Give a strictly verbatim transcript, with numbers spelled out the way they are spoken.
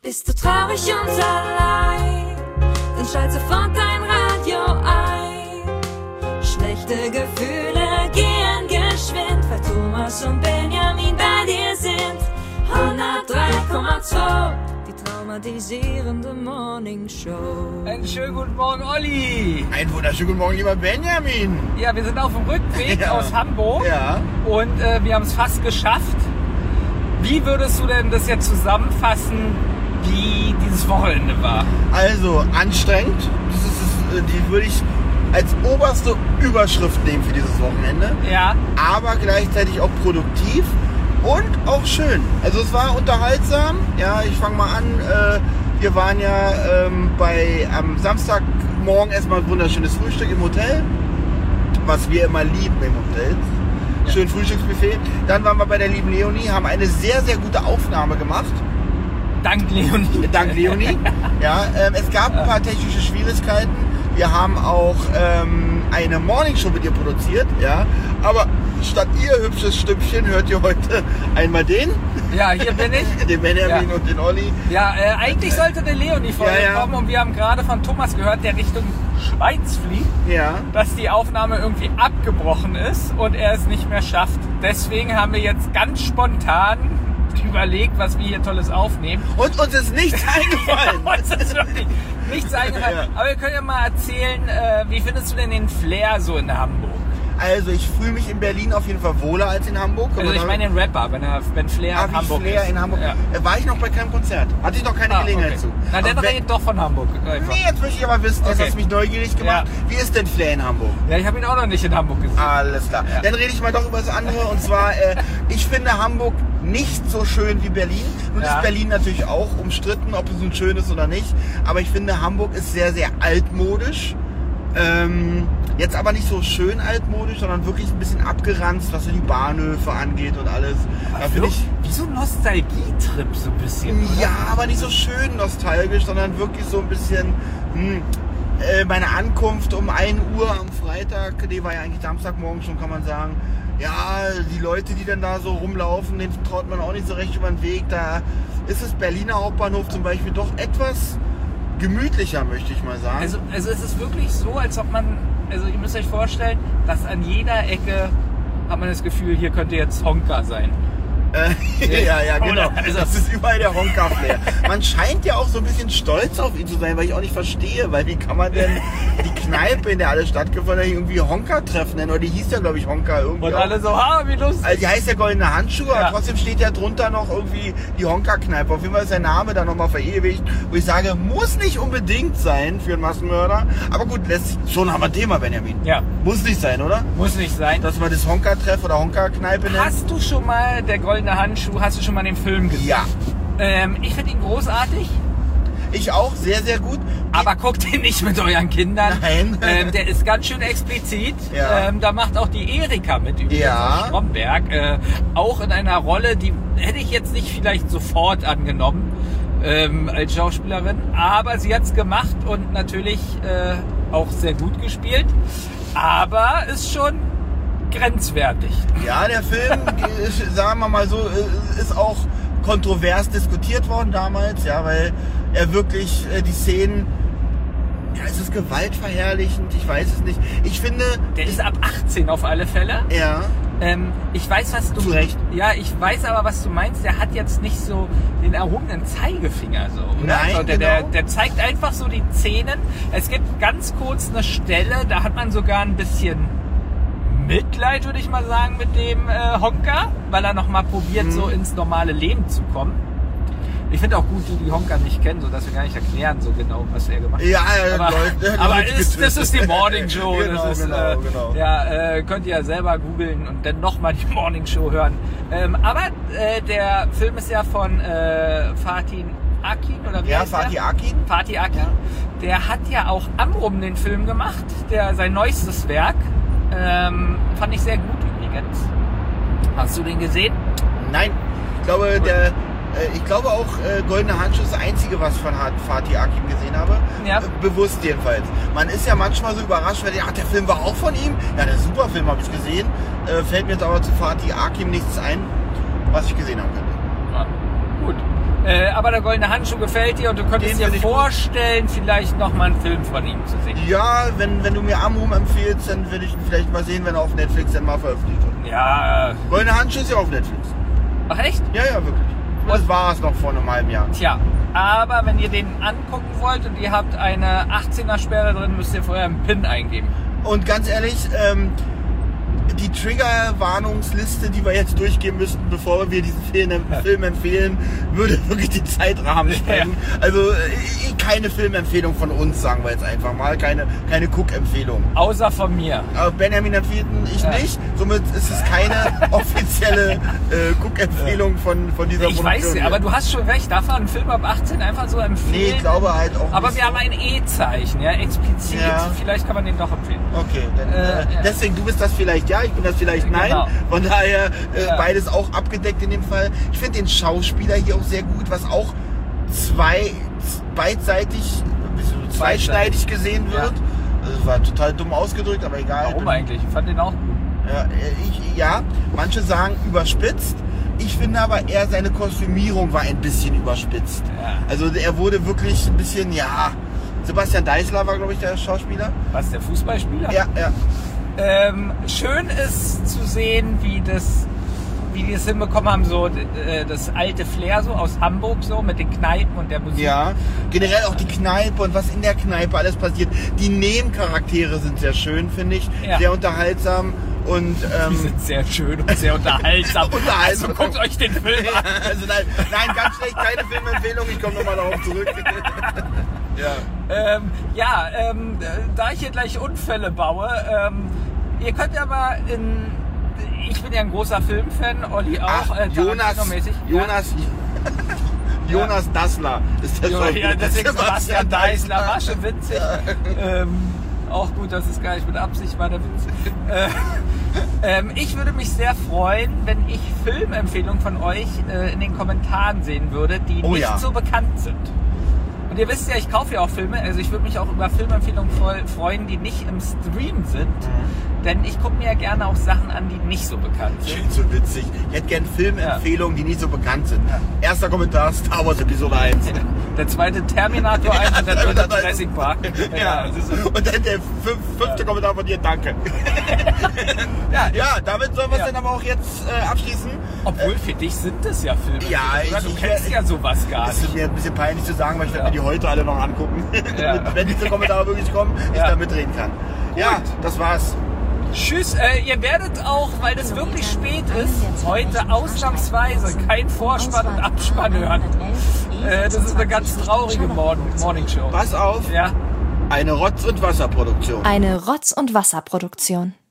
Bist du traurig und allein, dann schalt sofort dein Radio ein. Schlechte Gefühle gehen geschwind, weil Thomas und Benjamin bei dir sind. hundertdrei Komma zwei, die traumatisierende Morning Show. Einen schönen guten Morgen, Olli. Einen wunderschönen guten Morgen, lieber Benjamin. Ja, wir sind auf dem Rückweg Ja. aus Hamburg Ja. und äh, wir haben es fast geschafft. Wie würdest du denn das jetzt zusammenfassen, wie dieses Wochenende war? Also anstrengend, das ist, das, die würde ich als oberste Überschrift nehmen für dieses Wochenende. Ja. Aber gleichzeitig auch produktiv und auch schön. Also es war unterhaltsam. Ja, ich fange mal an. Äh, wir waren ja ähm, bei am Samstagmorgen erstmal ein wunderschönes Frühstück im Hotel, was wir immer lieben im Hotel. Schön Frühstücksbuffet. Dann waren wir bei der lieben Leonie, haben eine sehr, sehr gute Aufnahme gemacht. Dank Leonie. Dank Leonie. Ja, ähm, es gab ein paar technische Schwierigkeiten. Wir haben auch ähm, eine Morningshow mit ihr produziert. Ja, aber statt ihr hübsches Stimmchen hört ihr heute einmal den. Ja, hier bin ich. Den Benjamin Ja. und den Olli. Ja, äh, eigentlich sollte der Leonie vorher Ja, ja. kommen und wir haben gerade von Thomas gehört, der Richtung Schweiz fliegt, Ja. dass die Aufnahme irgendwie abgebrochen ist und er es nicht mehr schafft. Deswegen haben wir jetzt ganz spontan überlegt, was wir hier Tolles aufnehmen. Und uns ist nichts eingefallen. Uns ist wirklich nichts eingefallen. Ja. Aber wir können ja mal erzählen, äh, wie findest du denn den Flair so in Hamburg? Also ich fühle mich in Berlin auf jeden Fall wohler als in Hamburg. Also ich meine den Rapper, wenn, er, wenn Flair Ah, in wie Hamburg Flair ist. in Hamburg. Ja. Äh, War ich noch bei keinem Konzert. Hatte ich noch keine Ah, Gelegenheit okay. zu. Na dann Aber wenn- redet doch von Hamburg. Einfach. Nee, jetzt möchte ich aber wissen, das Okay. hat mich neugierig gemacht. Wie ist denn Flair in Hamburg? Ja, ich habe ihn auch noch nicht in Hamburg gesehen. Alles klar. Ja. Dann rede ich mal doch über das andere. Und zwar, äh, ich finde Hamburg nicht so schön wie Berlin. Nun Ja. ist Berlin natürlich auch umstritten, ob es nun schön ist oder nicht. Aber ich finde, Hamburg ist sehr, sehr altmodisch. Ähm, jetzt aber nicht so schön altmodisch, sondern wirklich ein bisschen abgeranzt, was so die Bahnhöfe angeht und alles. Da finde ich, Wie so ein Nostalgie-Trip so ein bisschen, oder? ja, aber nicht so schön nostalgisch, sondern wirklich so ein bisschen, hm, äh, meine Ankunft um ein Uhr am Freitag, die war ja eigentlich Samstagmorgen schon, kann man sagen. Ja, die Leute, die dann da so rumlaufen, denen traut man auch nicht so recht über den Weg. Da ist das Berliner Hauptbahnhof zum Beispiel doch etwas gemütlicher, möchte ich mal sagen. Also, also es ist wirklich so, als ob man, also ihr müsst euch vorstellen, dass an jeder Ecke hat man das Gefühl, hier könnte jetzt Honka sein. Äh, ja, ja, genau. Oder? Also- Das ist überall der Honka-Flair. Man scheint ja auch so ein bisschen stolz auf ihn zu sein, weil ich auch nicht verstehe, weil wie kann man denn die Kneipe, in der alles stattgefunden hat, irgendwie Honka-Treffen nennen? Oder die hieß ja, glaube ich, Honka irgendwie. Und auch. alle so, ha, wie lustig. Also die heißt ja Goldene Handschuhe, Ja. aber trotzdem steht ja drunter noch irgendwie die Honka-Kneipe. Auf jeden Fall ist der Name da nochmal verewigt, wo ich sage, muss nicht unbedingt sein für einen Massenmörder. Aber gut, lässt schon haben wir ein Thema, Benjamin. Ja, Muss nicht sein, oder? muss nicht sein. Dass man das Honka-Treff oder Honka-Kneipe nennt. Hast du schon mal, der goldene Handschuh, hast du schon mal den Film gesehen? Ja. Ähm, ich finde ihn großartig, Ich auch, sehr, sehr gut. aber guckt ihn nicht mit euren Kindern. Nein. Ähm, der ist ganz schön explizit. Ja. Ähm, da macht auch die Erika mit, übrigens Ja. aus Stromberg. Äh, auch in einer Rolle, die hätte ich jetzt nicht vielleicht sofort angenommen ähm, als Schauspielerin. Aber sie hat es gemacht und natürlich äh, auch sehr gut gespielt. Aber ist schon grenzwertig. Ja, der Film, äh, sagen wir mal so, äh, ist auch kontrovers diskutiert worden damals, ja, weil er wirklich äh, die Szenen, ja, ist es gewaltverherrlichend, ich weiß es nicht. Ich finde, Der ist ab achtzehn auf alle Fälle. ja, Ähm, ich weiß, was du Zu Recht. Ja, ich weiß aber, was du meinst. Der hat jetzt nicht so den erhobenen Zeigefinger so. Oder? Nein, so, der, der, genau. der zeigt einfach so die Zähnen. Es gibt ganz kurz eine Stelle, da hat man sogar ein bisschen Mitleid, würde ich mal sagen, mit dem äh, Honka, weil er noch mal probiert, Mhm. so ins normale Leben zu kommen. Ich finde auch gut, die die Honka nicht kennen, sodass wir gar nicht erklären so genau, was er gemacht hat. ja, Aber, Leute, aber Leute ist, das getwistet. ist die Morning Show. Genau, das ist, genau, äh, genau. Ja, äh, könnt ihr ja selber googeln und dann nochmal die Morning Show hören. Ähm, aber äh, der Film ist ja von äh, Fatih Akin oder wie Ja, heißt der? Fatih Akin. Fatih Akin. Der hat ja auch Amrum den Film gemacht, der sein neuestes Werk. Ähm, fand ich sehr gut übrigens. Hast du den gesehen? Nein, ich glaube, der, äh, ich glaube auch, äh, Goldene Handschuhe ist das Einzige, was ich von Fatih Akin gesehen habe. Ja. Äh, bewusst jedenfalls. Man ist ja manchmal so überrascht, weil ach, der Film war auch von ihm. Ja, der super Film habe ich gesehen. Äh, fällt mir jetzt aber zu Fatih Akin nichts ein, was ich gesehen haben könnte. Ja, gut. Äh, aber der Goldene Handschuh gefällt dir und du könntest Den dir find ich vorstellen, vielleicht noch mal einen Film von ihm zu sehen. Ja, wenn, wenn du mir Amrum empfiehlst, dann will ich ihn vielleicht mal sehen, wenn er auf Netflix dann mal veröffentlicht wird. Ja. Goldene Handschuh ist ja auf Netflix. Ach echt? Ja, ja, wirklich. Das war es noch vor einem halben Jahr. Tja, aber wenn ihr den angucken wollt und ihr habt eine achtzehner Sperre drin, müsst ihr vorher einen PIN eingeben. Und ganz ehrlich, ähm, die Trigger-Warnungsliste, die wir jetzt durchgehen müssten, bevor wir diesen Film, Film empfehlen, würde wirklich den Zeitrahmen sprengen. Ja. Also äh, keine Filmempfehlung von uns, sagen wir jetzt einfach mal. Keine, keine Cook-Empfehlung. Außer von mir. Aber Benjamin empfiehlt ihn, ich ja. nicht. Somit ist es keine offizielle äh, Cook-Empfehlung von, von dieser Ich Produktion. weiß nicht, aber du hast schon recht. Darf man einen Film ab achtzehn einfach so empfehlen? Nee, ich glaube halt auch Aber nicht wir so. haben ein E-Zeichen, ja, explizit. Ja. Vielleicht kann man den doch empfehlen. Okay, dann, Äh, äh, ja. deswegen, du bist das vielleicht ja, ich bin das vielleicht nein. Genau. Von daher äh, Ja. beides auch abgedeckt in dem Fall. Ich finde den Schauspieler hier auch sehr gut, was auch zwei, beidseitig, zweischneidig gesehen wird. Ja. Also, das war total dumm ausgedrückt, aber egal. Warum eigentlich? Ich fand den auch gut. Ja, ich, ja, manche sagen überspitzt. Ich finde aber eher seine Kostümierung war ein bisschen überspitzt. Ja. Also er wurde wirklich ein bisschen, ja. Sebastian Deißler war, glaube ich, der Schauspieler. Was, der Fußballspieler? Ja, ja. Ähm, schön ist zu sehen, wie das, wie die es hinbekommen haben, so äh, das alte Flair so aus Hamburg so mit den Kneipen und der Musik. Ja, generell auch die Kneipe und was in der Kneipe alles passiert. Die Nebencharaktere sind sehr schön, finde ich. Ja. Sehr unterhaltsam und Die ähm, sind sehr schön und sehr unterhaltsam. Unterhaltsam. Also guckt euch den Film an. also nein, nein, ganz schlecht, keine Filmempfehlung. Ich komme nochmal darauf zurück. ja. Ähm, ja, ähm, da ich hier gleich Unfälle baue, ähm, ihr könnt ja mal in, ich bin ja ein großer Filmfan, Olli auch, Ach, äh, Jonas, Tarantino-mäßig. Jonas, Jonas Dassler ist der Ja, Schauspieler. ja, deswegen Sebastian Deißler, war Deißler. schon witzig. Ähm, auch gut, dass es gar nicht mit Absicht war, der Witz. Äh, ähm, ich würde mich sehr freuen, wenn ich Filmempfehlungen von euch äh, in den Kommentaren sehen würde, die Oh nicht ja. so bekannt sind. Und ihr wisst ja, ich kaufe ja auch Filme, also ich würde mich auch über Filmempfehlungen voll freuen, die nicht im Stream sind. Mhm. Denn ich gucke mir ja gerne auch Sachen an, die nicht so bekannt sind. Schön so witzig. Ich hätte gerne Filmempfehlungen, die nicht so bekannt sind. Erster Kommentar, Star Wars Episode eins. Der zweite Terminator eins und der dritte Jurassic Park. Ja, und dann der fünf, fünfte Ja. Kommentar von dir, danke. Ja, Ja, damit sollen wir es Ja. dann aber auch jetzt äh, abschließen. Obwohl für dich sind es ja Filme. Ja, Oder? ich- Du ich- kennst ja sowas gar Das ist nicht. mir ein bisschen peinlich zu sagen, weil ich werde Ja. mir die heute alle noch angucken. Ja. Wenn diese Kommentare wirklich kommen, ich Ja. da mitreden kann. Ja, Gut. das war's. Tschüss, äh, ihr werdet auch, weil das wirklich spät ist, heute ausnahmsweise kein Vorspann und Abspann hören. Äh, das ist eine ganz traurige Morning, Morning Show. Pass auf, Ja. eine Rotz- und Wasserproduktion. Eine Rotz- und Wasserproduktion.